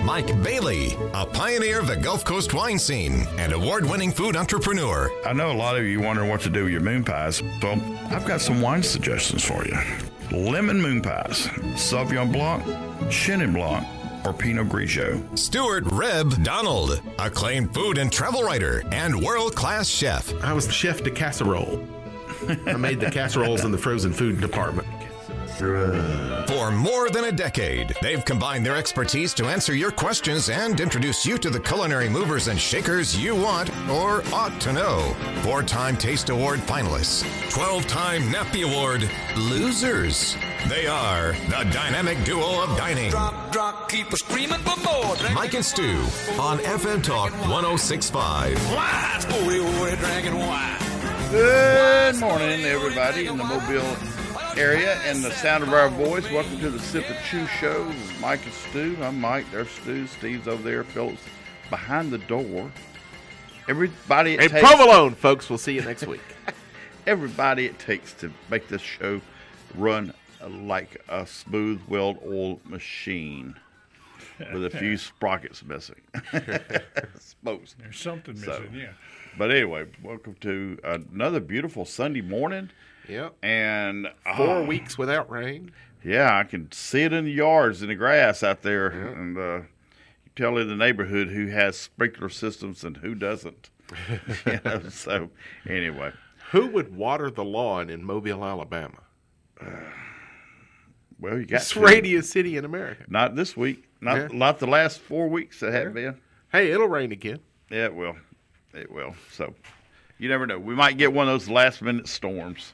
Mike Bailey, a pioneer of the Gulf Coast wine scene and award-winning food entrepreneur. I know a lot of you wonder what to do with your moon pies, so I've got some wine suggestions for you. Lemon moon pies, Sauvignon Blanc, Chenin Blanc, or Pinot Grigio. Stuart Reb Donald, acclaimed food and travel writer and world-class chef. I was the chef de casserole. I made the casseroles in the frozen food department. For more than a decade, they've combined their expertise to answer your questions and introduce you to the culinary movers and shakers you want or ought to know. 4-time Taste Award finalists, 12-time NAPI Award losers. They are the dynamic duo of dining. Drop, keep screaming for more. Mike and Stu on FM Talk 106.5. Why? We're drinking wine. Good morning, everybody in the Mobile area and the sound of our voice. Welcome to the Sip and Chew Show with Mike and Stu. I'm Mike. There's Stu. Steve's over there. Phillips behind the door. Everybody it takes. Provolone, folks. We'll see you next week. Everybody it takes to make this show run like a smooth, well-oiled machine with a few sprockets missing. Spokes. There's something missing, yeah. But anyway, welcome to another beautiful Sunday morning. Yep. And 4 weeks without rain. Yeah, I can see it in the yards, in the grass out there. Yep. And you tell in the neighborhood who has sprinkler systems and who doesn't. So, anyway. Who would water the lawn in Mobile, Alabama? Well, you got it's Radio City in America. Not this week. Not the last 4 weeks that have been. Hey, it'll rain again. Yeah, it will. It will. So, you never know. We might get one of those last-minute storms.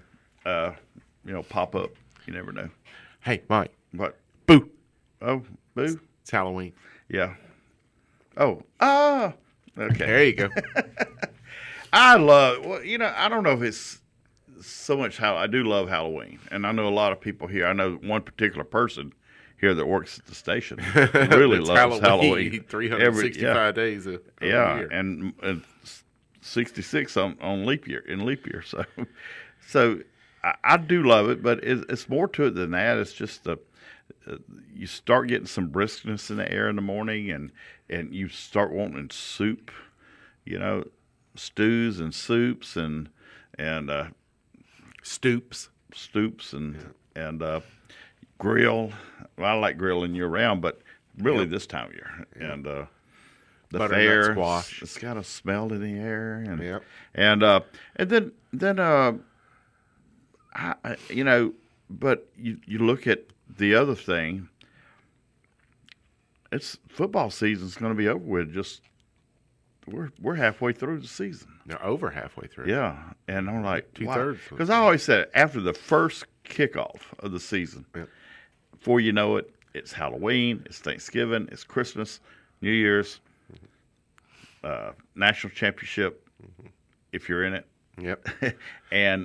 Pop up. You never know. Hey, Mike. What? Boo. Oh, boo? It's Halloween. Yeah. Oh. Okay. There you go. I don't know if it's so much how I do love Halloween. And I know a lot of people here. I know one particular person here that works at the station really loves Halloween. 365 days a year. And 66 on leap year, So I do love it, but it's more to it than that. It's just you start getting some briskness in the air in the morning, and you start wanting soup, stews and soups and stoops and grill. Well, I like grilling year round, but really this time of year. Yep. And the butternut fair, squash. It's got a smell in the air, but you look at the other thing. It's football season's going to be over with. Just we're halfway through the season. They're over halfway through. Yeah, and I'm like 2/3. Because I always said after the first kickoff of the season, before you know it, it's Halloween, it's Thanksgiving, it's Christmas, New Year's, national championship, if you're in it. Yep. and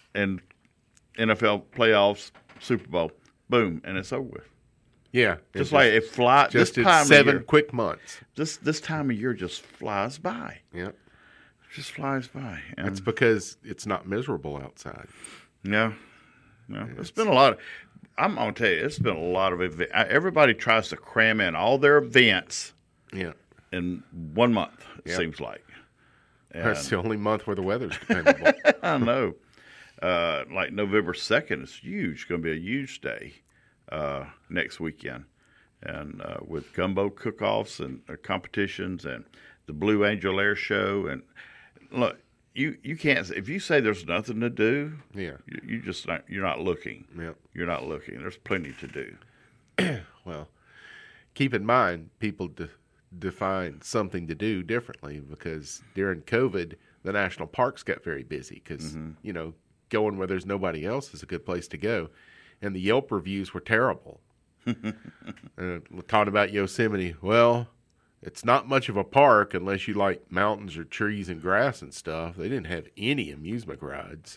NFL playoffs, Super Bowl, boom, and it's over with. Yeah, just like it flies. Just this time 7 of year, quick months. This time of year just flies by. Yep. It just flies by. And that's because it's not miserable outside. No. It's been a lot. I'm gonna tell you, it's been a lot of events. Everybody tries to cram in all their events. Yeah. In 1 month, it seems like. And that's the only month where the weather's dependable. I know. Like November 2nd is huge. It's going to be a huge day next weekend. And with gumbo cook-offs and competitions and the Blue Angel Air Show. And look, you can't, if you say there's nothing to do, you're not looking. Yep. You're not looking. There's plenty to do. Well, keep in mind, people define something to do differently because during COVID, the national parks got very busy because, going where there's nobody else is a good place to go. And the Yelp reviews were terrible. Talking about Yosemite, well, it's not much of a park unless you like mountains or trees and grass and stuff. They didn't have any amusement rides.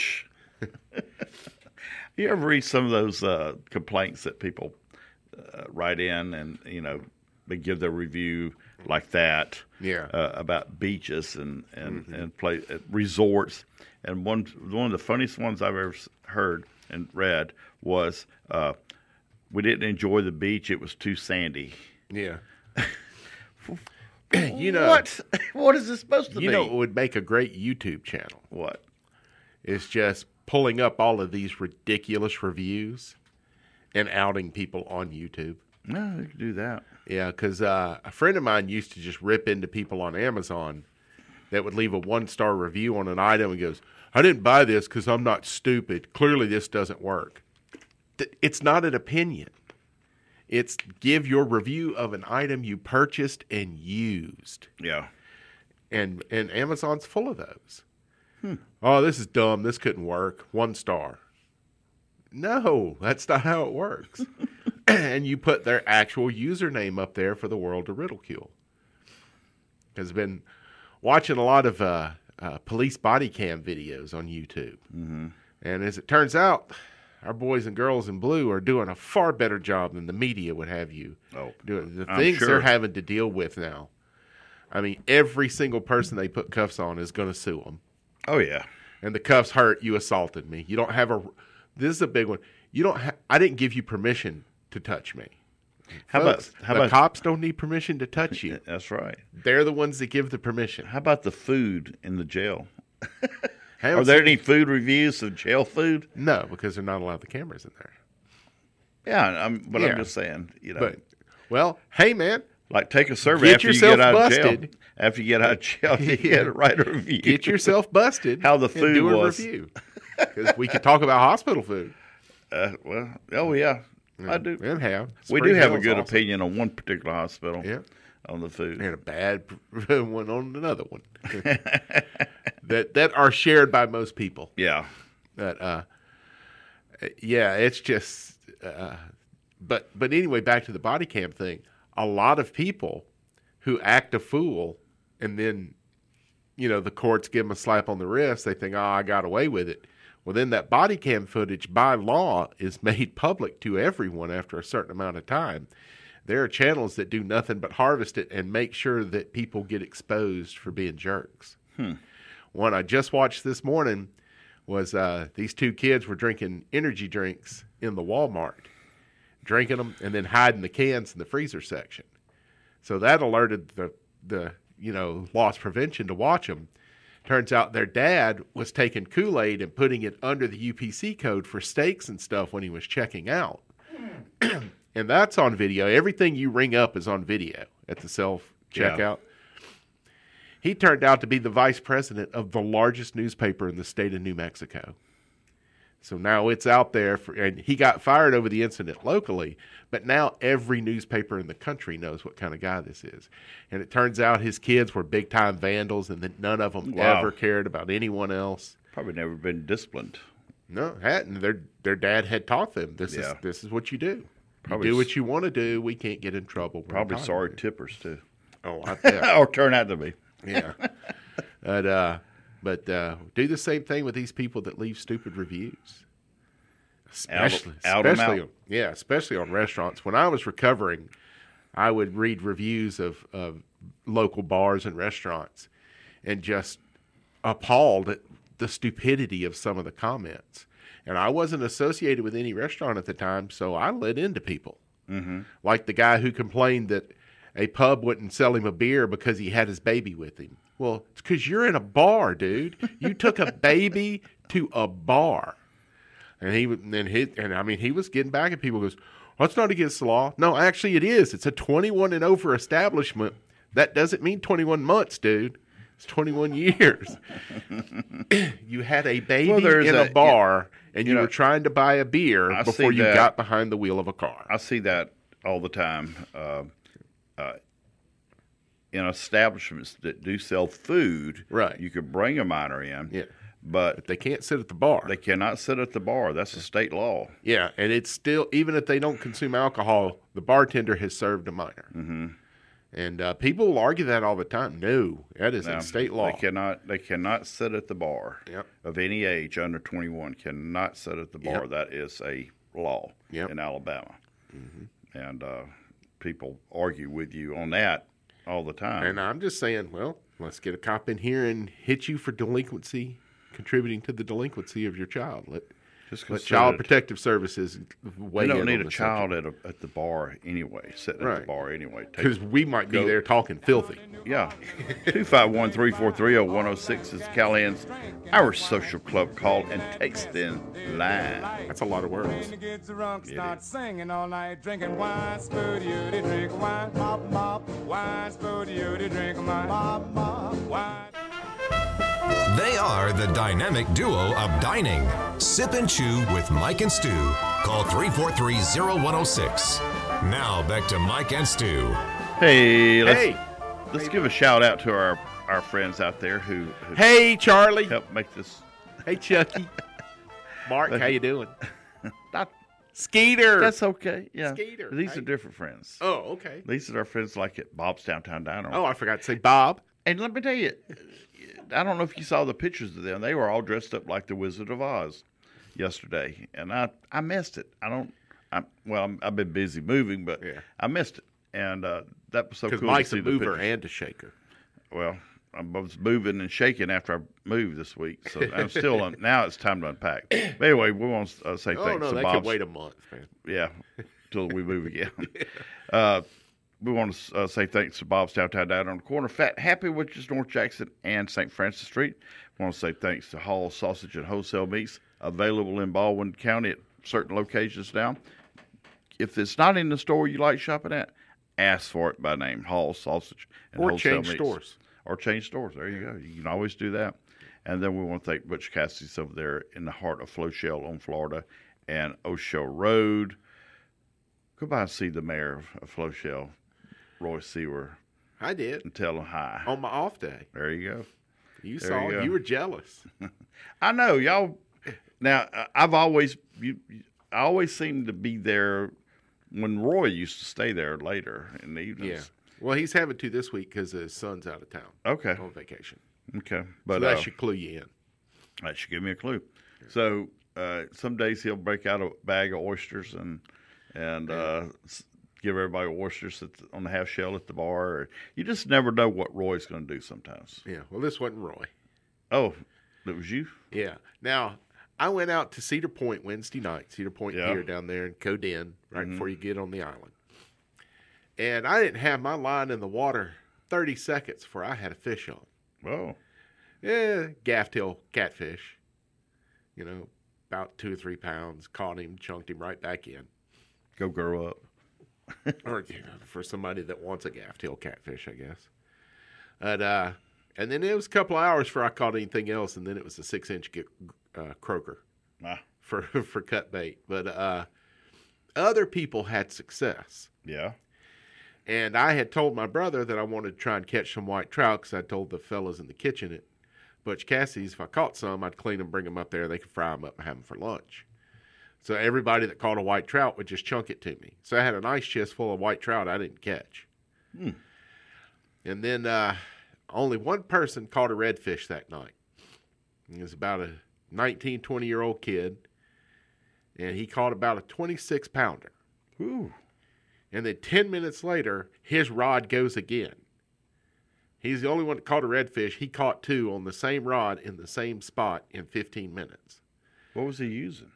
You ever read some of those complaints that people write in and, they give their review like that about beaches and play resorts. And one of the funniest ones I've ever heard and read was, we didn't enjoy the beach. It was too sandy. Yeah. What is this supposed to be? You know what would make a great YouTube channel? What? It's just pulling up all of these ridiculous reviews and outing people on YouTube. No, you can do that. Yeah, because a friend of mine used to just rip into people on Amazon that would leave a 1-star review on an item and goes, I didn't buy this because I'm not stupid. Clearly this doesn't work. It's not an opinion. It's give your review of an item you purchased and used. Yeah. And Amazon's full of those. Oh, this is dumb. This couldn't work. 1 star. No, that's not how it works. And you put their actual username up there for the world to ridicule. I've been watching a lot of police body cam videos on YouTube. Mm-hmm. And as it turns out, our boys and girls in blue are doing a far better job than the media would have you doing. The things they're having to deal with now. I mean, every single person they put cuffs on is going to sue them. Oh, yeah. And the cuffs hurt. You assaulted me. You don't have this is a big one. I didn't give you permission to touch me. How Folks, about the cops don't need permission to touch you. That's right. They're the ones that give the permission. How about the food in the jail? Are there any food reviews of jail food? No, because they're not allowed the cameras in there. Yeah, I'm just saying, But, well, hey, man. Like, take a survey after you get out of jail. After you get out of jail, you get to write a review. Get yourself busted. How the food do was. A review. Because we could talk about hospital food. Oh, yeah. I do. And have. We do have a good opinion on one particular hospital. Yeah. On the food. And a bad one on another one. that are shared by most people. Yeah. But, it's just but anyway, back to the body cam thing. A lot of people who act a fool and then, the courts give them a slap on the wrist, they think, I got away with it. Well, then that body cam footage by law is made public to everyone after a certain amount of time. There are channels that do nothing but harvest it and make sure that people get exposed for being jerks. One I just watched this morning was these 2 kids were drinking energy drinks in the Walmart, drinking them and then hiding the cans in the freezer section. So that alerted the loss prevention to watch them. Turns out their dad was taking Kool-Aid and putting it under the UPC code for steaks and stuff when he was checking out. And that's on video. Everything you ring up is on video at the self-checkout. Yeah. He turned out to be the vice president of the largest newspaper in the state of New Mexico. So now it's out there, and he got fired over the incident locally, but now every newspaper in the country knows what kind of guy this is. And it turns out his kids were big-time vandals, and that none of them ever cared about anyone else. Probably never been disciplined. No, hadn't. Their dad had taught them, this is what you do. You do what you want to do. We can't get in trouble. Probably sorry tippers, too. Oh, I bet. Or turn out to be. Yeah. But do the same thing with these people that leave stupid reviews. Especially on restaurants. When I was recovering, I would read reviews of local bars and restaurants and just appalled at the stupidity of some of the comments. And I wasn't associated with any restaurant at the time, so I let into people. Mm-hmm. Like the guy who complained that a pub wouldn't sell him a beer because he had his baby with him. Well, it's because you're in a bar, dude. You took a baby to a bar. And he was getting back at people. Goes, well, that's not against the law. No, actually it is. It's a 21 and over establishment. That doesn't mean 21 months, dude. It's 21 years. You had a baby in a bar, and you were trying to buy a beer before you got behind the wheel of a car. I see that all the time. In establishments that do sell food, right? You could bring a minor in, but they can't sit at the bar. They cannot sit at the bar. That's a state law. Yeah, and it's still, even if they don't consume alcohol, the bartender has served a minor. Mm-hmm. And people will argue that all the time. No, that is in state law. They cannot sit at the bar. Yep. Of any age under 21 cannot sit at the bar. Yep. That is a law in Alabama. Mm-hmm. And people argue with you on that all the time. And I'm just saying, well, let's get a cop in here and hit you for delinquency, contributing to the delinquency of your child. Just But consider Child it. Protective Services weigh You in don't need on a the child at the bar anyway, sitting at Right. the bar anyway. Take- because we might be Go. there talking filthy. Yeah. 251-343-0106 is Callahan's Our Social Club call and text in line. That's a lot of words. Get drunk, start singing all night, drinking wine, spoon you to drink wine, mop, mop, wine, spoon you to drink wine, mop, mop, wine. They are the dynamic duo of dining. Sip and Chew with Mike and Stu. Call 343-0106. Now back to Mike and Stu. Hey, Hey, let's give a shout out to our friends out there who hey, Charlie. helped make this. Hey, Chucky. Mark, how you doing? Not, Skeeter. that's okay. Yeah. Skeeter, These hey. are different friends. Oh, okay. These are our friends like at Bob's Downtown Diner. Oh, I forgot to say Bob. And let me tell you, I don't know if you saw the pictures of them. They were all dressed up like the Wizard of Oz yesterday, and I missed it. I've been busy moving, but Yeah. I missed it, and that was so Because cool Mike's to see a the mover pictures. and a shaker. Well, I was moving and shaking after I moved this week, so I'm still now it's time to unpack. But anyway, we want to say Oh, thanks no, to that Bob's. could wait a month, man. Yeah, till we move again. We want to say thanks to Bob's Downtown Diner on the corner, Fat Happy, which is North Jackson and St. Francis Street. We want to say thanks to Hall Sausage and Wholesale Meats, available in Baldwin County at certain locations now. If it's not in the store you like shopping at, ask for it by name, Hall Sausage and Or Wholesale change Meats. stores. Or change stores. There you go. You can always do that. And then we want to thank Butch Cassidy's over there in the heart of Floshell on Florida and O'Shell Road. Go by and see the mayor of Floshell, Roy Sewer, I did. and tell him hi. On my off day. There you go. You There saw you it. go. You were jealous. I know y'all. Now I've always I always seem to be there when Roy used to stay there later in the Yeah. evenings. Well, he's having to this week because his son's out of town Okay. on vacation. Okay. So But that should clue you in. that should give me a clue. So some days he'll break out a bag of oysters and give everybody oysters on the half shell at the bar. Or, you just never know what Roy's going to do sometimes. Yeah. Well, this wasn't Roy. Oh, it was you? Yeah. Now, I went out to Cedar Point Wednesday night, Cedar Point Yeah. Pier down there in Coden, right before you get on the island. And I didn't have my line in the water 30 seconds before I had a fish on. Oh, Yeah, gaff-tail catfish. You know, about 2 or 3 pounds. Caught him, chunked him right back in. go grow up. Or for somebody that wants a gaff-tail catfish, I guess. And then it was a couple of hours before I caught anything else, and then it was a 6-inch croaker Ah, for cut bait. But other people had success. yeah. And I had told my brother that I wanted to try and catch some white trout because I told the fellas in the kitchen at Butch Cassidy's if I caught some, I'd clean them, bring them up there. They could fry them up and have them for lunch. So everybody that caught a white trout would just chunk it to me. So I had a nice chest full of white trout I didn't catch. And then only one person caught a redfish that night. It was about a 19, 20-year-old kid. And he caught about a 26-pounder. Ooh. And then 10 minutes later, his rod goes again. He's the only one that caught a redfish. He caught 2 on the same rod in the same spot in 15 minutes. What was he using?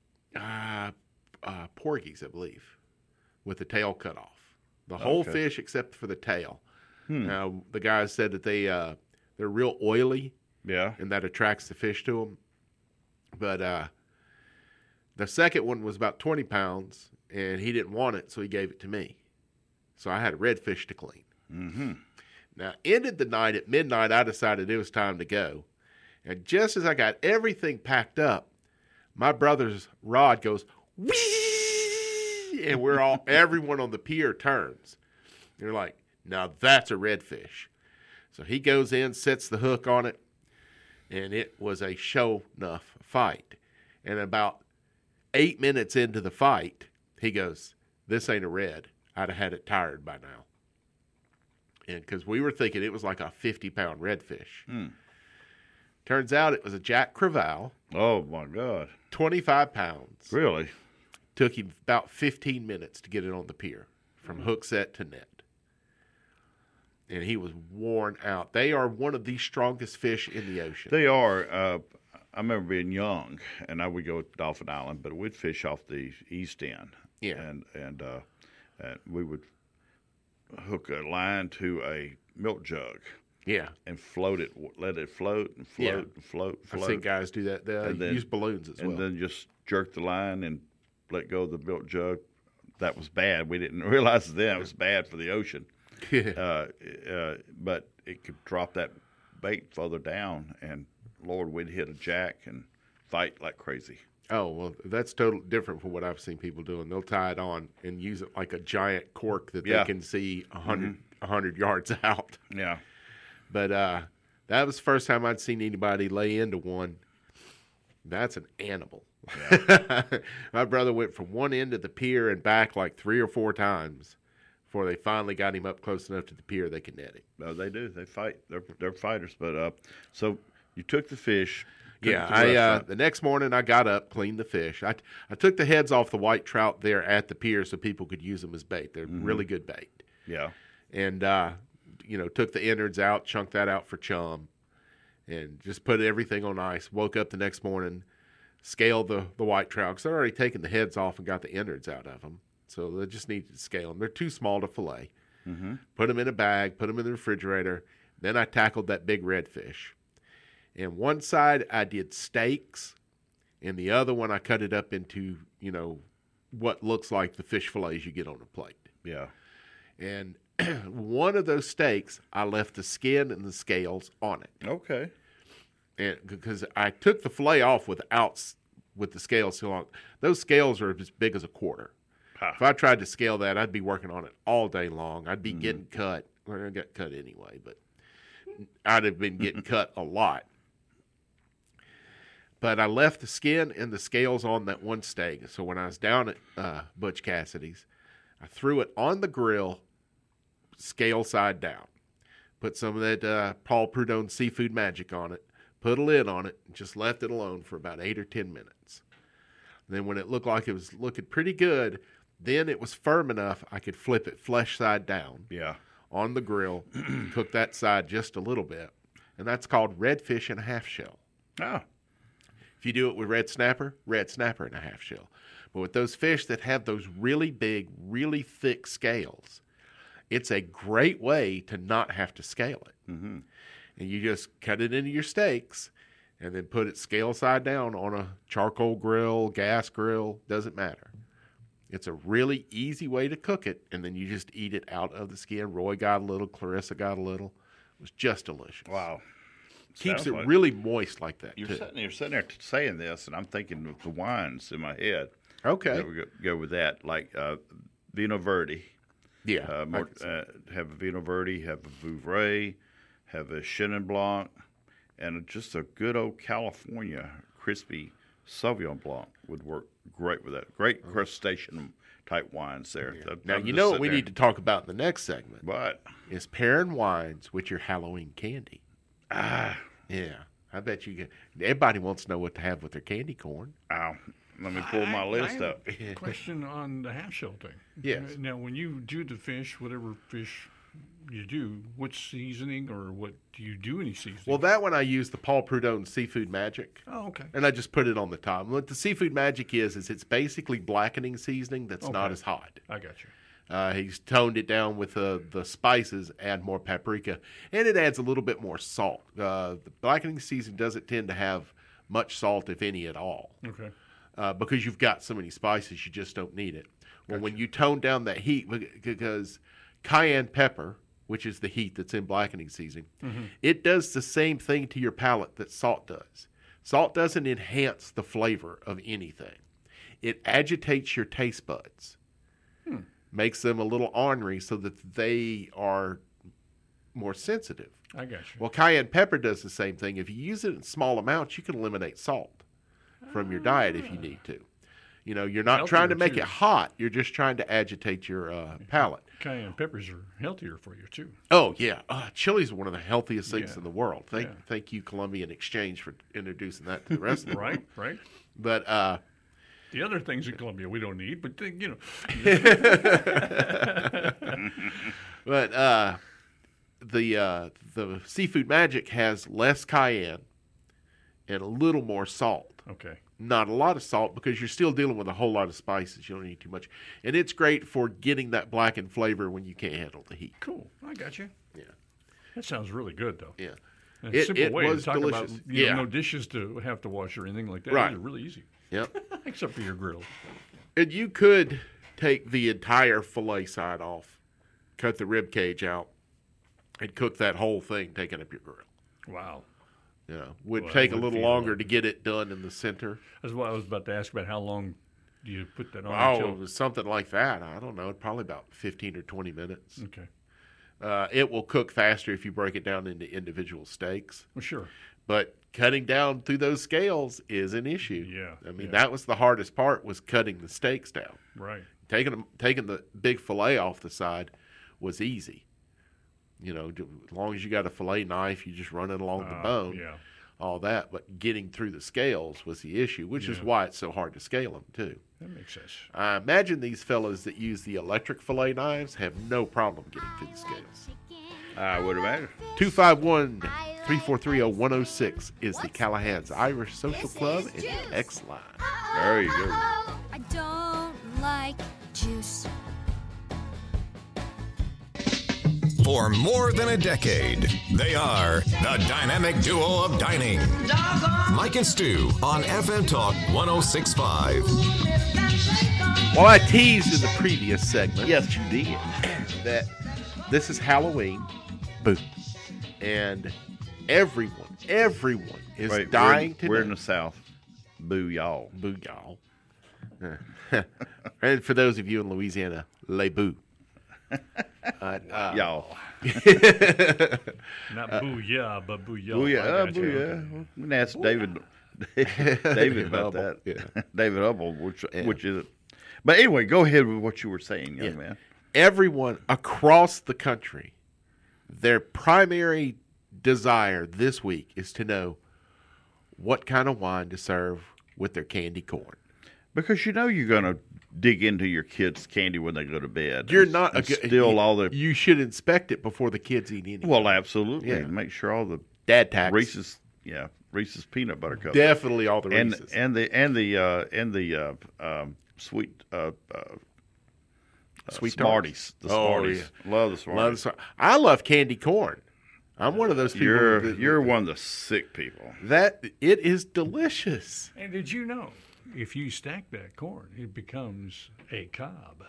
Porgies, I believe, with the tail cut off. The whole Okay. fish except for the tail. Now, the guys said that they're real oily, Yeah. and that attracts the fish to them. But the second one was about 20 pounds, and he didn't want it, so he gave it to me. So I had a redfish to clean. Mm-hmm. Now, ended the night at midnight, I decided it was time to go. And just as I got everything packed up, my brother's rod goes, whee! And everyone on the pier turns. They're like, now that's a redfish. So he goes in, sets the hook on it, and it was a show-enough fight. And about 8 minutes into the fight, he goes, this ain't a red. I'd have had it tired by now. And because we were thinking it was like a 50-pound redfish. Turns out it was a Jack Crevalle, Oh my God. 25 pounds. Really? Took him about 15 minutes to get it on the pier, from hook set to net. And he was worn out. They are one of the strongest fish in the ocean. They are. I remember being young, and I would go to Dolphin Island, but we'd fish off the east end. Yeah. And we would hook a line to a milk jug Yeah. and float it, let it float and float and float. I've seen guys do that. They And then- use balloons as well. And then just jerk the line and let go of the milk jug. That was bad. We didn't realize then it was bad for the ocean. But it could drop that bait further down, and Lord, we'd hit a jack and fight like crazy. Oh, well, that's totally different from what I've seen people doing. They'll tie it on and use it like a giant cork that Yeah. they can see 100 yards out. Yeah. But that was the first time I'd seen anybody lay into one. That's an animal. My brother went from one end of the pier and back like 3 or 4 times before they finally got him up close enough to the pier they could net him. No, they do. They fight. They're fighters. But so you took the fish. took it Yeah, to the restaurant. the next morning I got up, cleaned the fish. I took the heads off the white trout there at the pier so people could use them as bait. They're really good bait. Yeah. And took the innards out, chunked that out for chum, and just put everything on ice. Woke up the next morning, scaled the white trout because I'd already taken the heads off and got the innards out of them. So they just needed to scale them. They're too small to fillet. Put them in a bag, put them in the refrigerator. Then I tackled that big redfish. And one side I did steaks, and the other one I cut it up into, what looks like the fish fillets you get on a plate. Yeah. And one of those steaks, I left the skin and the scales on it. Okay. And because I took the fillet off with the scales still on. Those scales are as big as a quarter. If I tried to scale that, I'd be working on it all day long. I'd be getting cut. Well, I got cut anyway, but I'd have been getting cut a lot. But I left the skin and the scales on that one steak. So when I was down at Butch Cassidy's, I threw it on the grill, scale side down. Put some of that Paul Prudhomme Seafood Magic on it. Put a lid on it, and just left it alone for about 8 or 10 minutes. Then when it looked like it was looking pretty good, then it was firm enough I could flip it flesh side down Yeah. on the grill, cook that side just a little bit. And that's called redfish in a half shell. Oh. If you do it with red snapper in a half shell. But with those fish that have those really big, really thick scales, it's a great way to not have to scale it. Mm-hmm. And you just cut it into your steaks and then put it scale side down on a charcoal grill, gas grill, doesn't matter. It's a really easy way to cook it, and then you just eat it out of the skin. Roy got a little, Clarissa got a little. It was just delicious. Wow. Keeps Sounds it like- really moist like that, You're too. sitting there saying this, and I'm thinking of the wines in my head. Okay. That we go with that, like Vino Verde. Yeah. Have a Vino Verde, have a Vouvray, have a Chenin Blanc, and just a good old California crispy Sauvignon Blanc would work great with that. Great crustacean type wines there. Now, you know what we need to talk about in the next segment What? is pairing wines with your Halloween candy. Yeah. I bet you everybody wants to know what to have with their candy corn. Ow. Let me pull my list I have up. a question on the half shell thing. Yes. Now, when you do the fish, whatever fish you do, what seasoning or what do you do any seasoning? Well, that one I use the Paul Prudhomme Seafood Magic. Oh, okay. And I just put it on the top. What the Seafood Magic is it's basically blackening seasoning that's not Okay. as hot. I got you. He's toned it down with the spices, add more paprika, and it adds a little bit more salt. The blackening seasoning doesn't tend to have much salt, if any at all. Okay. Because you've got so many spices, you just don't need it. Well, when you tone down that heat, because cayenne pepper, which is the heat that's in blackening seasoning, it does the same thing to your palate that salt does. Salt doesn't enhance the flavor of anything. It agitates your taste buds, makes them a little ornery so that they are more sensitive. I got you. Well, cayenne pepper does the same thing. If you use it in small amounts, you can eliminate salt from your diet if you need to. You know, you're not Healthier, trying to make too. it hot. You're just trying to agitate your palate. Cayenne peppers are healthier for you, too. Oh, yeah. Chili's one of the healthiest things Yeah. in the world. Thank you, Columbian Exchange, for introducing that to the rest of the world. Right? But The other things in Colombia we don't need, but, the Seafood Magic has less cayenne and a little more salt. Okay. Not a lot of salt because you're still dealing with a whole lot of spices. You don't need too much. And it's great for getting that blackened flavor when you can't handle the heat. Cool. I got you. Yeah. That sounds really good, though. Yeah. And a simple way was to talk delicious. about no dishes to have to wash or anything like that. Right. It's really easy. Yep. Except for your grill. And you could take the entire fillet side off, cut the rib cage out, and cook that whole thing taking up your grill. Wow. Would Well, take that a would little feel longer like to get it done in the center. That's what I was about to ask about. How long do you put that on? Oh, until- it was something like that. I don't know. Probably about 15 or 20 minutes. Okay. It will cook faster if you break it down into individual steaks. Well, sure. But cutting down through those scales is an issue. Yeah, I mean, yeah. that was the hardest part, was cutting the steaks down. Right. Taking the big fillet off the side was easy. As long as you got a fillet knife, you just run it along the bone. Yeah. All that. But getting through the scales was the issue, which is Yeah. why it's so hard to scale them, too. That makes sense. I imagine these fellas that use the electric fillet knives have no problem getting through the scales. I would imagine. 251-343-0106 is the Callahan's Irish Social Club and X line. There you go. I don't like juice. For more than a decade, they are the dynamic duo of dining. Mike and Stu on FM Talk 106.5. Well, I teased in the previous segment Yes, you did. that this is Halloween. Boo. And everyone is Wait, dying to we're know. in the South. Boo, y'all. Boo, y'all. And for those of you in Louisiana, les boo. Y'all. Not booyah, but booyah. Booyah. I got you. Booyah. We can ask David about that. Yeah. David Hubble, which is it? But anyway, go ahead with what you were saying, young man. Everyone across the country, their primary desire this week is to know what kind of wine to serve with their candy corn. Because you're going to dig into your kids' candy when they go to bed. You're and- not and steal all the. You should inspect it before the kids eat anything. Well, absolutely. Yeah. Make sure all the Dad tax. Reese's peanut butter cups. Definitely all the and Reese's. the sweet Sweet Smarties. The Oh, Smarties. Love the Smarties. I love candy corn. I'm one of those people. You're one of the sick people. That it is delicious. And did you know, if you stack that corn, it becomes a cob?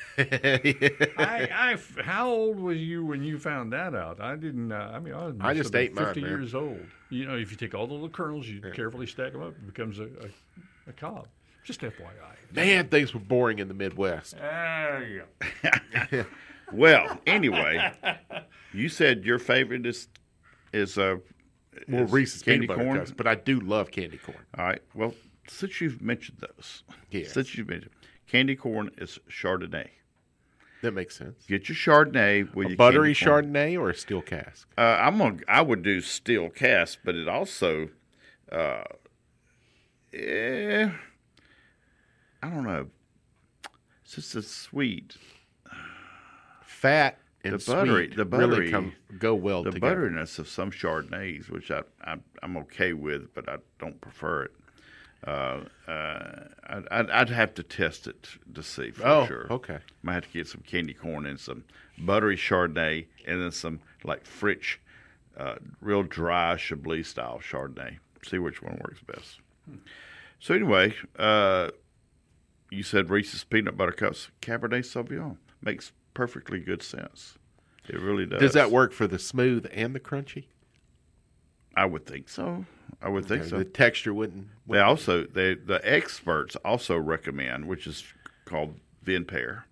How old was you when you found that out? I didn't. I was I just about ate mine, 50 man. years old. If you take all the little kernels, you carefully stack them up, it becomes a cob. Just FYI. Man, things were boring in the Midwest. Yeah. Well, anyway, you said your favorite is Well, Reese's candy peanut butter corn. cups, but I do love candy corn. All right. Well, since you've mentioned those, Yes. candy corn is Chardonnay. That makes sense. Get your Chardonnay with A your buttery candy corn. Chardonnay or a steel cask? I would do steel cast, but it also, I don't know. It's just a sweet. Fat and The buttery- sweet the really buttery- go well The together. butteriness of some Chardonnays, which I'm okay with, but I don't prefer it. I'd have to test it to see for sure. Okay. Might have to get some candy corn and some buttery Chardonnay, and then some like Fritz, real dry Chablis style Chardonnay. See which one works best. So anyway, you said Reese's peanut butter cups, Cabernet Sauvignon makes perfectly good sense. It really does. Does that work for the smooth and the crunchy? I would think so. The texture wouldn't. The experts also recommend, which is called vine pear.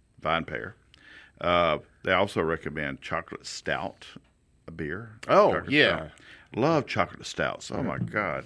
They also recommend chocolate stout, a beer. Oh, Chocolate yeah. stout. Love chocolate stouts. Oh my God.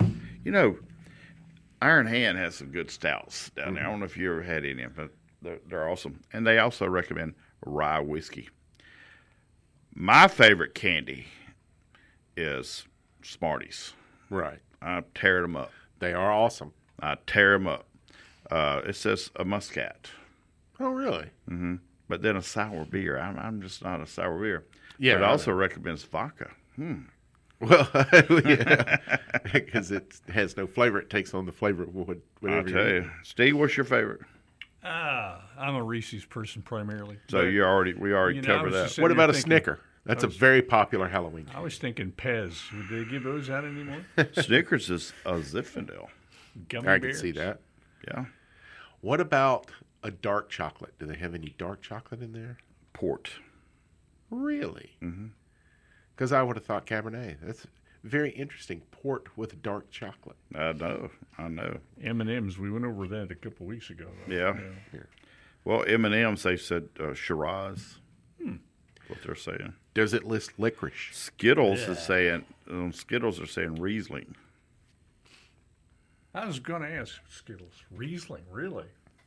Iron Hand has some good stouts down there. I don't know if you ever had any, but they're awesome. And they also recommend rye whiskey. My favorite candy is Smarties. Right. I tear them up. They are awesome. I tear them up. It says a Muscat, Oh, really? but then a sour beer. I'm just not a sour beer. Yeah, but it I also recommends vodka. Well, because it has no flavor. It takes on the flavor of I'll whatever tell you. Steve, what's your favorite? I'm a Reese's person primarily. So But, we already I covered was that. just sitting What here about a thinking- Snicker? That's a very popular Halloween candy. I was thinking Pez. Would they give those out anymore? Snickers is a Zinfandel. Gummy I can bears? see that. Yeah. What about a dark chocolate? Do they have any dark chocolate in there? Port. Really? Because I would have thought Cabernet. That's very interesting. Port with dark chocolate. I know. M&M's. We went over that a couple weeks ago. Yeah. Well, M&M's, they said Shiraz. What they're saying. Does it list licorice? Skittles is saying, Skittles are saying Riesling. I was going to ask Skittles. Riesling, really?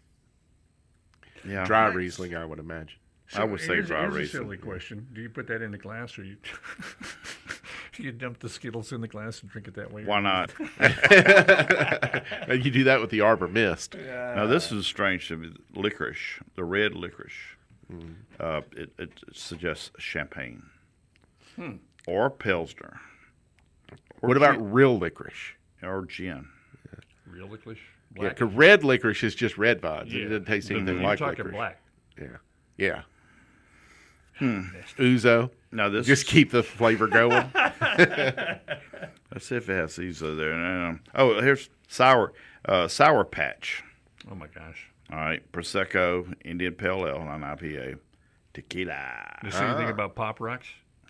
Yeah. Dry Riesling, I would imagine. I would say dry here's a Riesling. silly question. Do you put that in the glass or you you dump the Skittles in the glass and drink it that way? Why not? You do that with the Arbor Mist. Now, this is strange to me. Licorice, the red licorice. It suggests champagne or Pilsner. Or What about gin- real licorice? or gin? Real licorice? Yeah, Black? because red licorice is just red vibes. It Yeah. doesn't taste But anything you're like talking licorice. black. Yeah. Ouzo. Now this Just keep the flavor going. Let's see if it has Ouzo there. Oh, here's sour patch. Oh, my gosh. All right, Prosecco, Indian Pale Ale, non IPA, tequila. Did you say anything about Pop Rocks?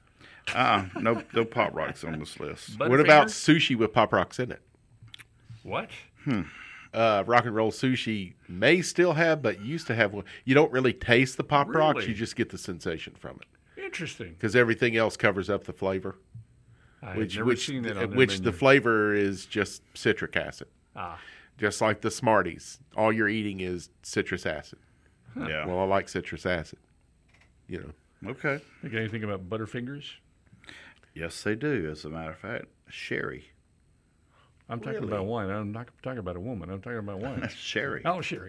No Pop Rocks on this list. What about Butterfingers? sushi with Pop Rocks in it? What? Rock and roll sushi may still have, but used to have one. You don't really taste the Pop Rocks. Really? You just get the sensation from it Interesting. because everything else covers up the flavor. I've never seen that on which the the menu. flavor is just citric acid. Ah, Just like the Smarties. All you're eating is citrus acid. Yeah. Well, I like citrus acid. You know. Okay. think anything about Butterfingers? Yes, they do. As a matter of fact, sherry. I'm talking about wine. I'm not talking about a woman. I'm talking about wine. Sherry. Oh, sherry.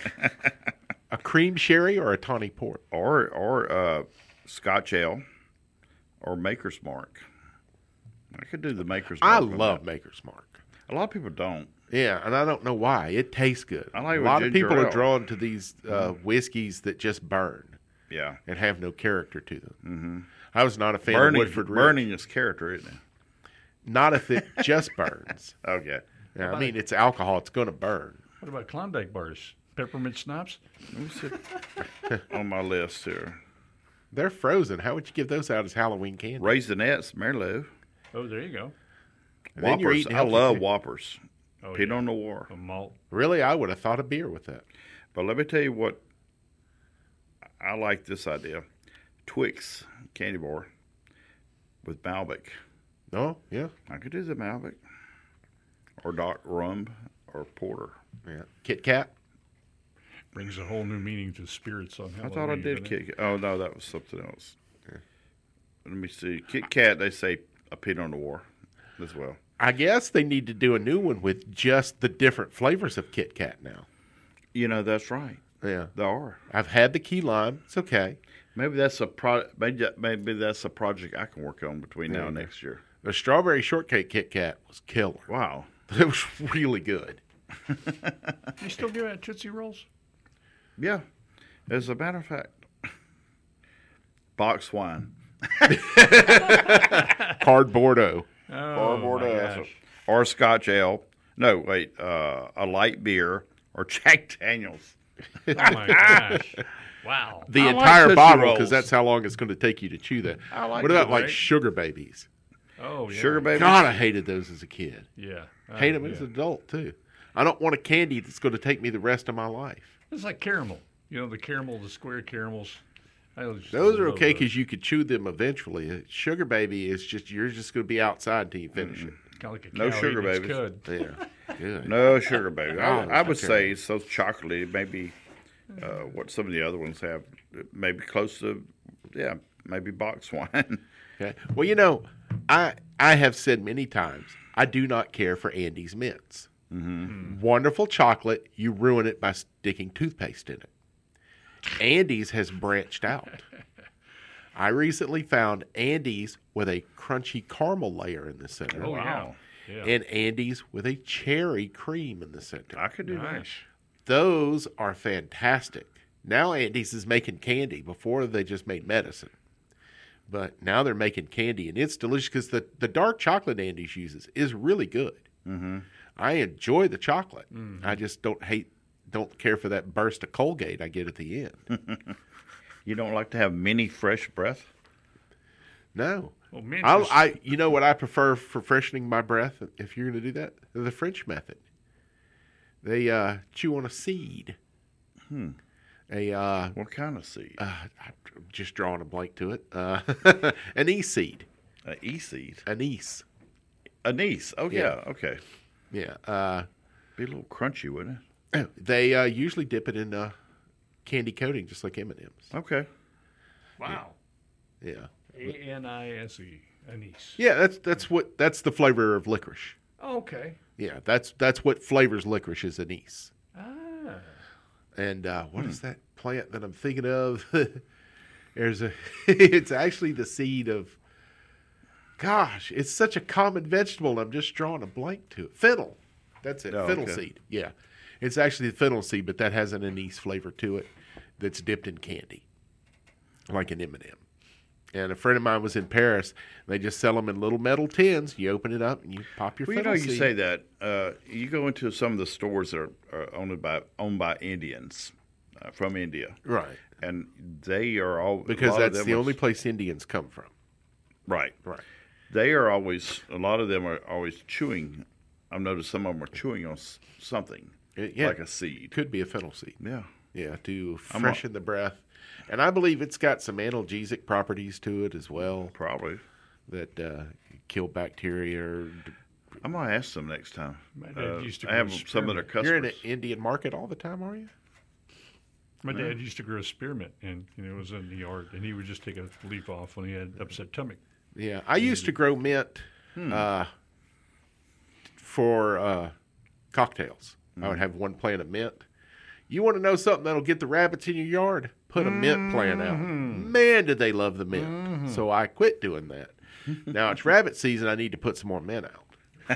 A cream sherry or a tawny port? Or Scotch Ale or Maker's Mark. I could do the Maker's Mark. I on love that. Maker's Mark. A lot of people don't. Yeah, and I don't know why. It tastes good. I like it a with lot of ginger people are ale. drawn to these whiskeys that just burn Yeah. and have no character to them. Mm-hmm. I was not a fan Burning, of Woodford Ridge. burning is character, isn't it? Not if it just burns. Okay. Yeah, I mean, it's alcohol. It's going to burn. What about Klondike bars? Peppermint schnapps? Let me see. On my list here. They're frozen. How would you give those out as Halloween candy? Raisinets, Merlot. Oh, there you go. And then you're Whoppers. eating I healthy love too. Whoppers. Oh, Pinot yeah. Noir. A malt. Really, I would have thought of beer with that. But let me tell you what. I like this idea. Twix candy bar with Malbec. Oh, yeah. I could do the Malbec. Or Doc Rum or Porter. Yeah. Kit Kat. Brings a whole new meaning to spirits on I Halloween. thought I did doesn't it? Kit Kat. Oh, no, that was something else. Let me see. Kit Kat, they say a Pinot Noir as well. I guess they need to do a new one with just the different flavors of Kit Kat now. You know, that's right. Yeah. They are. I've had the key lime. It's okay. Maybe that's maybe that's a project I can work on between now and next year. The strawberry shortcake Kit Kat was killer. Wow. It was really good. You still give out Tootsie Rolls? Yeah. As a matter of fact, box wine. Hard Bordeaux. Oh, my gosh. Or Scotch Ale. No, wait. A light beer or Jack Daniels. Oh, my gosh. Wow. The I like entire Tootsie bottle, Rolls. because that's how long it's going to take you to chew that. I like what about it, like right? sugar babies? Oh, yeah. Sugar babies. God, I hated those as a kid. Yeah. Hate them yeah. as an adult too. I don't want a candy that's going to take me the rest of my life. It's like caramel. You know, the caramel, the square caramels. Those are okay because you could chew them eventually. A sugar baby is just you're just going to be outside until you finish Kind of like a No cow sugar eating its babies. cud. it. Yeah, good. No sugar baby. God, I would that's say it's so chocolatey. Maybe what some of the other ones have. Maybe close to, maybe box wine. Okay. Well, you know, I have said many times I do not care for Andes mints. Mm-hmm. Wonderful chocolate, you ruin it by sticking toothpaste in it. Andes has branched out. I recently found Andes with a crunchy caramel layer in the center. Oh, Wow. yeah. And Andes with a cherry cream in the center. I could do that. Nice. Those are fantastic. Now Andes is making candy. Before they just made medicine. But now they're making candy, and it's delicious because the dark chocolate Andes uses is really good. Mm-hmm. I enjoy the chocolate. Mm-hmm. I just don't care for that burst of Colgate I get at the end. You don't like to have mini fresh breath? No. Well, mint You know what I prefer for freshening my breath, if you're going to do that? The French method. They chew on a seed. What kind of seed? I'm just drawing a blank to it. An anise seed. An e-seed? Anise. Anise. Oh, yeah. Okay. Yeah. Be a little crunchy, wouldn't it? They usually dip it in candy coating, just like M&M's. Okay. Wow. Yeah. A-N-I-S-E. Anise. Yeah, that's the flavor of licorice. Oh, okay. Yeah, that's what flavors licorice is anise. Ah. And what is that plant that I'm thinking of? It's actually the seed of, gosh, it's such a common vegetable. I'm just drawing a blank to it. Fennel. That's it. Oh, fennel okay. seed. Yeah. It's actually the fennel seed, but that has an anise flavor to it that's dipped in candy, like an M&M. And a friend of mine was in Paris. They just sell them in little metal tins. You open it up and you pop your Well, you fennel know, seed. you say that. You go into some of the stores that are owned by Indians from India. Right. And they are all... Because that's the only place Indians come from. Right. Right. They are always... A lot of them are always chewing. I've noticed some of them are chewing on something. Yeah. Like a seed. Could be a fennel seed. Yeah. Yeah, to freshen the breath. And I believe it's got some analgesic properties to it as well Probably. that kill bacteria. I'm going to ask them next time. My dad used to I have grow some of their customers. You're in an Indian market all the time, are you? My dad used to grow spearmint, and it was in the yard, and he would just take a leaf off when he had upset stomach. Yeah, I used to grow mint for cocktails. I would have one plant of mint. You want to know something that'll get the rabbits in your yard? Put a mint plant out. Man, did they love the mint. So I quit doing that. Now it's rabbit season. I need to put some more mint out.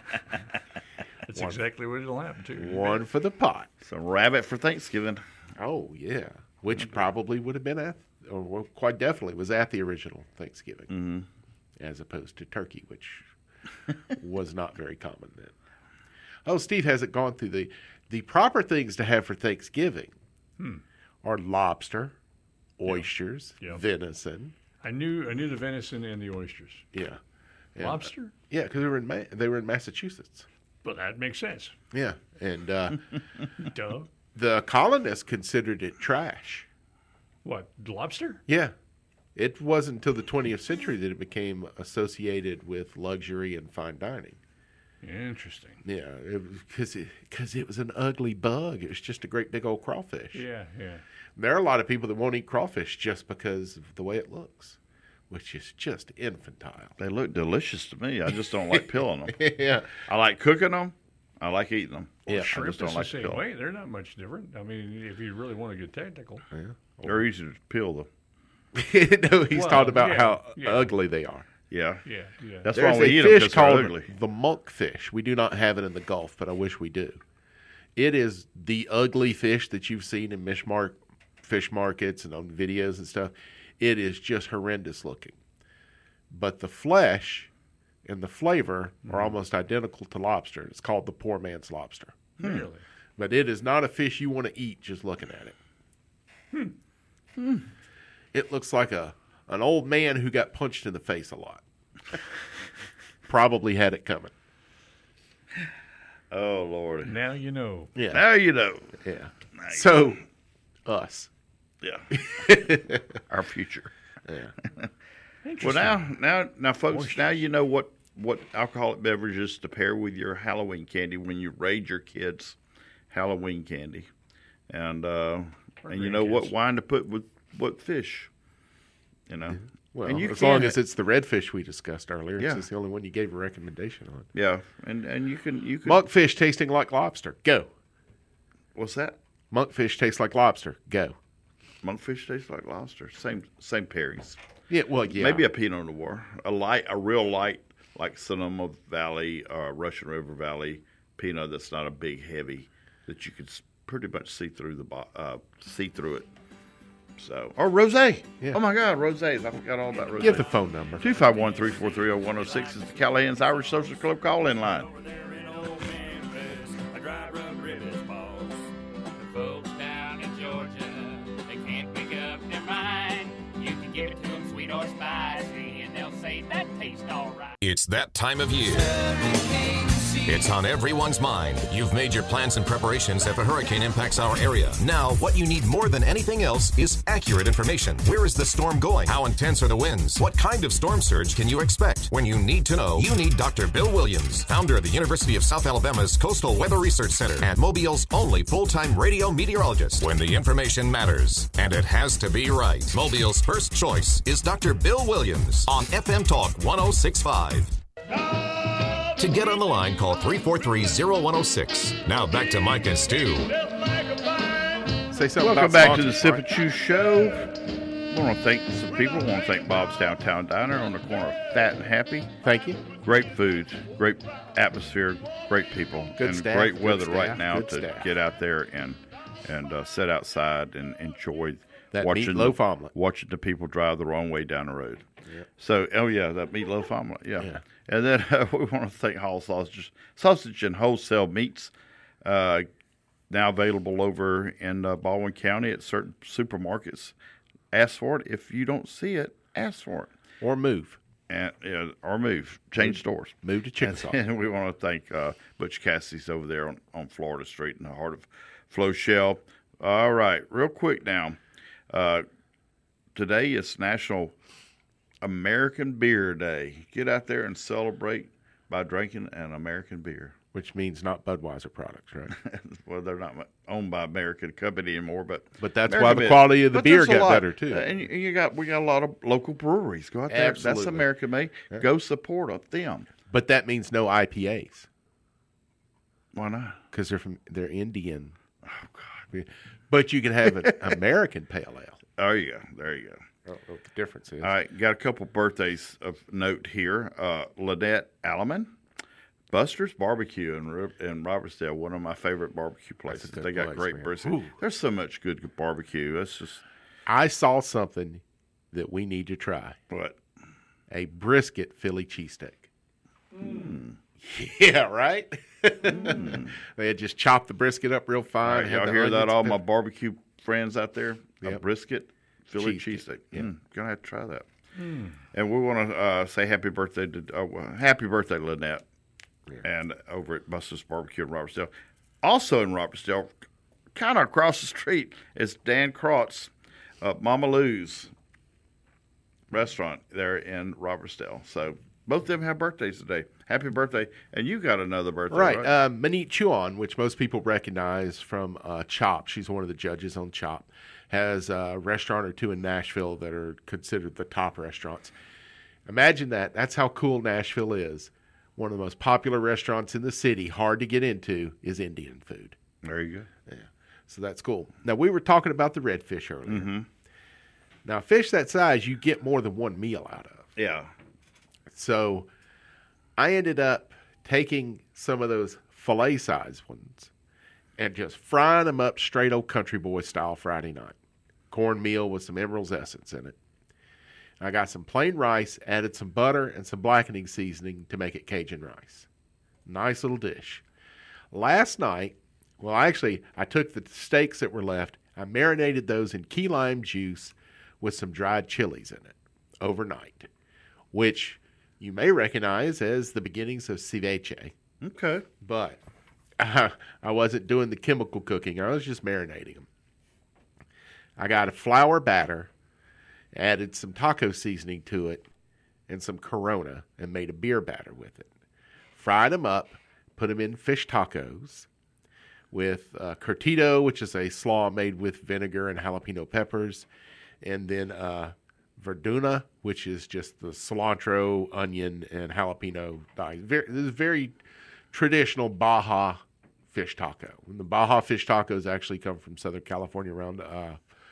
That's exactly what it'll happen to. One for the pot. Some rabbit for Thanksgiving. Oh, yeah. Which probably would have been or quite definitely was at the original Thanksgiving, as opposed to turkey, which was not very common then. Oh, Steve hasn't gone through the proper things to have for Thanksgiving are lobster, oysters, Yeah. venison. I knew the venison and the oysters. Yeah. And, Lobster? yeah, because they were in Massachusetts. But that makes sense. Yeah, and Duh. the colonists considered it trash. What, lobster? Yeah. It wasn't until the 20th century that it became associated with luxury and fine dining. Interesting. Yeah, because it was an ugly bug. It was just a great big old crawfish. Yeah. There are a lot of people that won't eat crawfish just because of the way it looks, which is just infantile. They look delicious to me. I just don't like peeling them. Yeah. I like cooking them. I like eating them. Yeah. I Shrimp just don't is like the to same peel way. They're not much different. I mean, if you really want to get technical. them. They're easy to peel them. No, he's Well, talking about yeah, how yeah. ugly they are. Yeah. Yeah. That's There's why we a eat them fish because they're called ugly. the monkfish. We do not have it in the Gulf, but I wish we do. It is the ugly fish that you've seen in fish markets and on videos and stuff. It is just horrendous looking. But the flesh and the flavor are almost identical to lobster. It's called the poor man's lobster. Really? But it is not a fish you want to eat just looking at it. It looks like an old man who got punched in the face a lot. Probably had it coming. Oh, Lord. Now you know. Yeah. Now you know. Yeah. So, us. Yeah. Our future. Yeah. Well, now, folks, now you know what alcoholic beverages to pair with your Halloween candy when you raid your kids' Halloween candy, and you know what wine to put with what fish. You know, Well, and you as can long as it's the redfish we discussed earlier. Yeah. It's the only one you gave a recommendation on. yeah, and you can Monkfish tasting like lobster. Go. What's that? Monkfish tastes like lobster. Go. smoked fish tastes like lobster. Same pairings. Yeah, well, yeah. Maybe a Pinot Noir, a real light, like Sonoma Valley or Russian River Valley Pinot. That's not a big heavy that you could pretty much see through it. So, or rosé. Yeah. Oh my God, rosés! I forgot all about rosé. Give the phone number. 251-343-0106 is the Callahan's Irish Social Club call-in line. Folks down in Georgia, they can't make up their mind. You can give it to them sweet or spicy, and they'll say that tastes all right. It's that time of year. It's on everyone's mind. You've made your plans and preparations if a hurricane impacts our area. Now, what you need more than anything else is accurate information. Where is the storm going? How intense are the winds? What kind of storm surge can you expect? When you need to know, you need Dr. Bill Williams, founder of the University of South Alabama's Coastal Weather Research Center and Mobile's only full-time radio meteorologist. When the information matters, and it has to be right, Mobile's first choice is Dr. Bill Williams on FM Talk 106.5. To get on the line, call 343-0106. Now back to Mike and Stu. Say something Welcome about back to the sponsors, Sip Mark. and Chew Show. I want to thank some people. I want to thank Bob's Downtown Diner on the corner of Fat and Happy. Thank you. Great food, great atmosphere, great people, Good and staff, great good weather staff, right now good to staff. get out there and sit outside and enjoy That watching meatloaf omelet. watching the people drive the wrong way down the road. So, that meatloaf omelet, yeah. And then we want to thank Hall Sausage and Wholesale Meats, now available over in Baldwin County at certain supermarkets. Ask for it. If you don't see it, ask for it. Or move. Or move. Change stores. Move to Chickasaw. And we want to thank Butch Cassidy's over there on Florida Street in the heart of Floshell. All right, real quick now. Today is National American Beer Day. Get out there and celebrate by drinking an American beer. Which means not Budweiser products, right? Well, they're not owned by American company anymore, but that's American why the beer. quality of the But beer there's a got lot. better, too. And we got a lot of local breweries. Go out there. That's Absolutely. American made. Yeah. Go support them. But that means no IPAs Why not? because they're Indian. Oh God! But you can have an American pale ale. There you go. I don't know what the difference is. All right, got a couple birthdays of note here. Lynette Alleman, Buster's Barbecue in Robertsdale, one of my favorite barbecue places. good They got place, great man. brisket. Ooh. There's so much good barbecue. It's just I saw something that we need to try: what? a brisket Philly cheesesteak. Yeah, right. They had just chopped the brisket up real All fine. right, had y'all the hear that? onions, All my pepper- barbecue friends out there, a Yep. brisket Philly Cheesesteak. cheesesteak. Yep. Gonna have to try that. And we want to say happy birthday to Lynette, and over at Buster's Barbecue in Robertsdale. Also in Robertsdale, kind of across the street, is Dan Kraut's Mama Lou's restaurant there in Robertsdale. So both of them have birthdays today. Happy birthday. And you got another birthday, right? Right. Manit Chuan, which most people recognize from Chop. She's one of the judges on Chop. Has a restaurant or two in Nashville that are considered the top restaurants. Imagine that. That's how cool Nashville is. One of the most popular restaurants in the city, hard to get into, is Indian food. There you go. Yeah. So that's cool. Now, we were talking about the redfish earlier. Mm-hmm. Now, fish that size, you get more than one meal out of. Yeah. So I ended up taking some of those fillet size ones and just frying them up straight old country boy style Friday night. Cornmeal with some Emerald's Essence in it. I got some plain rice, added some butter and some blackening seasoning to make it Cajun rice. Nice little dish. Last night, I took the steaks that were left, I marinated those in key lime juice with some dried chilies in it overnight, which you may recognize as the beginnings of ceviche. Okay. But I wasn't doing the chemical cooking. I was just marinating them. I got a flour batter, added some taco seasoning to it, and some Corona, and made a beer batter with it. Fried them up, put them in fish tacos with curtido, which is a slaw made with vinegar and jalapeno peppers, and then verduna, which is just the cilantro, onion, and jalapeno dye. This is very traditional Baja fish taco. And the Baja fish tacos actually come from Southern California around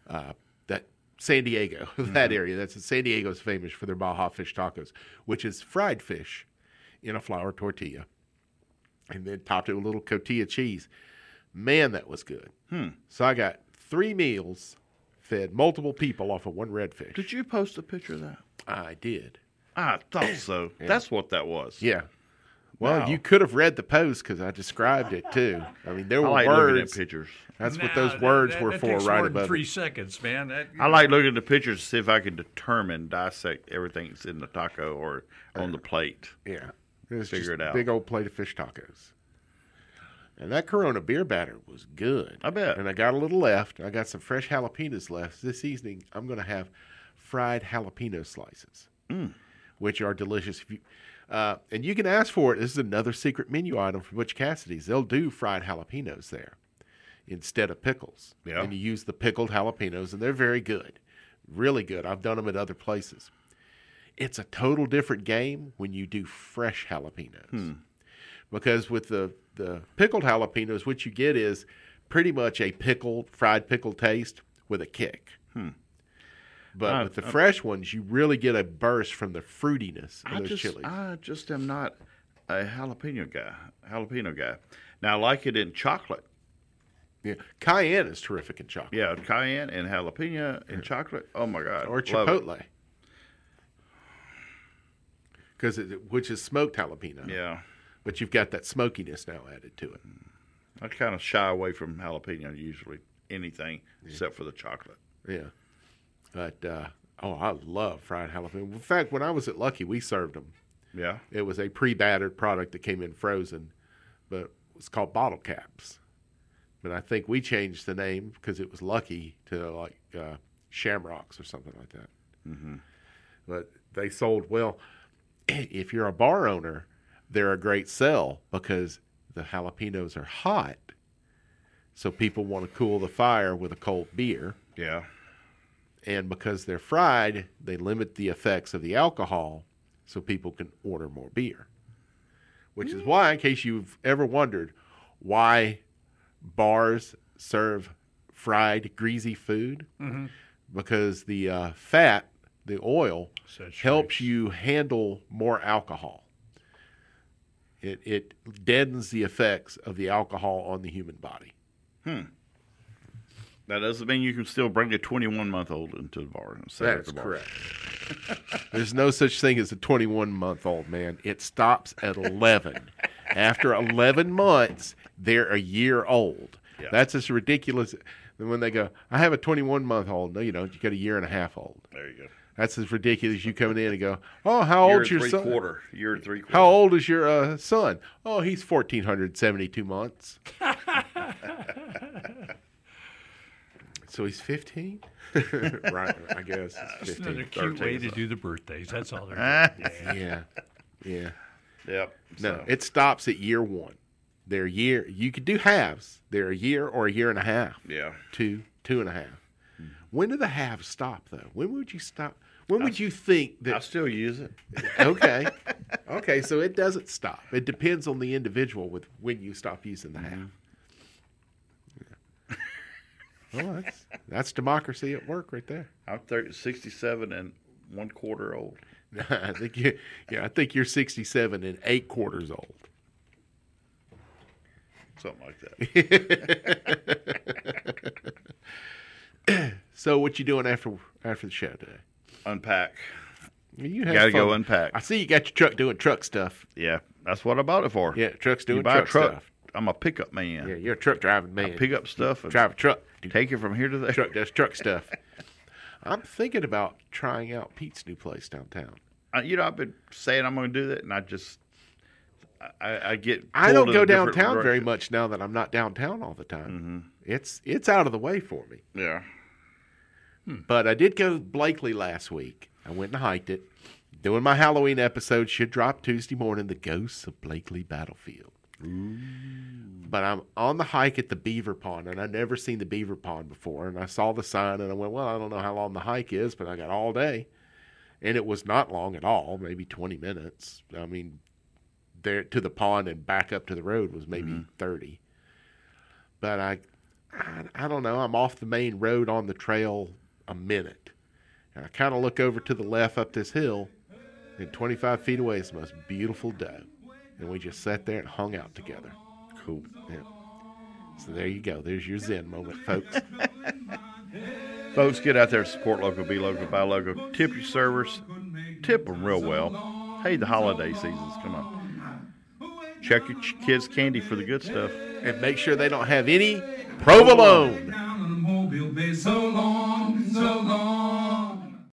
that San Diego, that area. That's San Diego's famous for their Baja fish tacos, which is fried fish in a flour tortilla, and then topped it with a little cotija cheese. Man, that was good. So I got 3 meals, fed multiple people off of one redfish. Did you post a picture of that? I did. I thought so. That's what that was. Yeah. Well, Wow. you could have read the post because I described it too. I mean, there I were like looking at words. pictures. That's what Nah, those words were that for, takes right more than above 3 it. seconds, man. I like looking at the pictures to see if I can dissect everything that's in the taco or on the plate. Yeah. It was Figure just it a out. big old plate of fish tacos. And that Corona beer batter was good. I bet. And I got a little left. I got some fresh jalapenos left. This evening, I'm going to have fried jalapeno slices, which are delicious. If you, and you can ask for it. This is another secret menu item from Butch Cassidy's. They'll do fried jalapenos there instead of pickles. Yeah. And you use the pickled jalapenos, and they're very good. Really good. I've done them at other places. It's a total different game when you do fresh jalapenos. Because with the pickled jalapenos, what you get is pretty much a fried pickle taste with a kick. But with the fresh ones, you really get a burst from the fruitiness of those chilies. I just am not a jalapeno guy. Now, I like it in chocolate. Yeah. Cayenne is terrific in chocolate. Yeah, cayenne and jalapeno and chocolate. Oh, my God. Or Love it. chipotle. Which is smoked jalapeno. Yeah. But you've got that smokiness now added to it. I kind of shy away from jalapeno usually, anything except for the chocolate. Yeah. But, I love fried jalapeno. In fact, when I was at Lucky, we served them. Yeah. It was a pre-battered product that came in frozen, but it was called bottle caps. But I think we changed the name because it was Lucky to like Shamrocks or something like that. Mm-hmm. But they sold well. If you're a bar owner, they're a great sell because the jalapenos are hot. So people want to cool the fire with a cold beer. Yeah. And because they're fried, they limit the effects of the alcohol so people can order more beer. Which is why, in case you've ever wondered why bars serve fried, greasy food, because the fat, the oil, helps you handle more alcohol. It deadens the effects of the alcohol on the human body. That doesn't mean you can still bring a 21-month-old into the bar. And sit at That's the bar. correct. There's no such thing as a 21-month-old, man. It stops at 11. After 11 months, they're a year old. Yeah. That's as ridiculous. And when they go, I have a 21-month-old. No, you don't. You got a year and a half old. There you go. That's as ridiculous as you coming in and go, oh, how old's your son? Year and three-quarter. How old is your son? Oh, he's 1,472 months. So he's 15? Right, I guess. It's 15. another cute 13 way or to so. do the birthdays. That's all they're doing. Yeah. Yep. No, So, it stops at year one. They're year. You could do halves. They're a year or a year and a half. yeah. 2 and a half. When do the halves stop, though? When would you stop? When would you think I that? still use it. Okay. Okay, so it doesn't stop. It depends on the individual with when you stop using the half. Yeah. Well, that's democracy at work right there. I'm 67 and 1/4 old. I think you're 67 and 8/4 old. Something like that. So what you doing after the show today? Unpack. You have Gotta fun. go unpack. I see you got your truck doing truck stuff. Yeah. That's what I bought it for. Yeah, truck's doing You buy a truck truck. stuff. I'm a pickup man. Yeah, you're a truck driving man. Pick up stuff and Drive a truck. take it from here to there. Truck does truck stuff. I'm thinking about trying out Pete's new place downtown. I've been saying I'm going to do that, and I get. I don't pulled in go a different downtown very direction. much now that I'm not downtown all the time. It's out of the way for me. Yeah. But I did go to Blakely last week. I went and hiked it. Doing my Halloween episode should drop Tuesday morning, The Ghosts of Blakely Battlefield. But I'm on the hike at the Beaver Pond, and I've never seen the Beaver Pond before. And I saw the sign, and I went, well, I don't know how long the hike is, but I got all day. And it was not long at all, maybe 20 minutes. I mean, there to the pond and back up to the road was maybe 30. But I don't know, I'm off the main road on the trail a minute. And I kind of look over to the left up this hill, and 25 feet away is the most beautiful doe. And we just sat there and hung out together. Cool. Yeah. So there you go. There's your Zen moment, folks. Folks, get out there, support local, be local, buy local. Tip your servers. Tip them real well. Hey, the holiday seasons, come on. Check your kids' candy for the good stuff. And make sure they don't have any provolone. Down on the Mobile Bay so long.